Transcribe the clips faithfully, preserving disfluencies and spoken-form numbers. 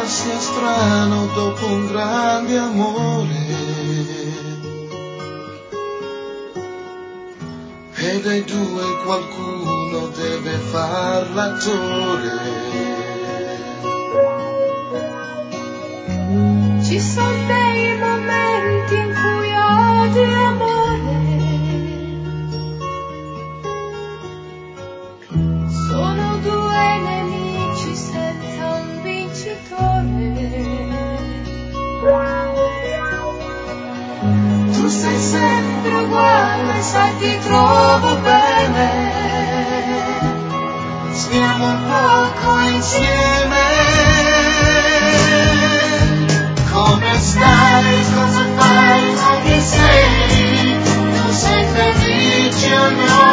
sia strano dopo un grande amore, e dai due qualcuno deve far l'attore. Ci sono dei momenti in cui odi l'amore, sono due nemici senza un vincitore. Tu sei sempre uguale, sai ti trovo bene, stiamo un poco insieme. Come stai, cosa fai, ma chi sei? Tu sei felice o no?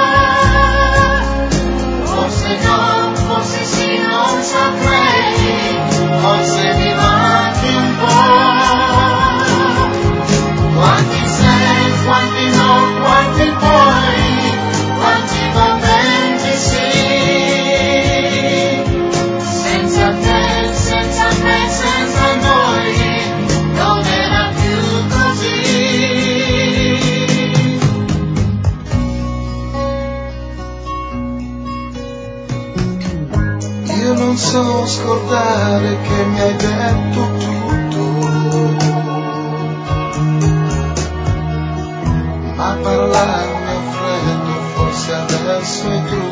Forse no, forse sì, non saprei, forse mi manchi un po'. Quanti sei, quanti no, quanti puoi, quanti momenti sì. Senza te, senza me, senza noi, non era più così. Io non so scordare che mi hai detto tutto, ma parlarne a freddo forse adesso è brutto.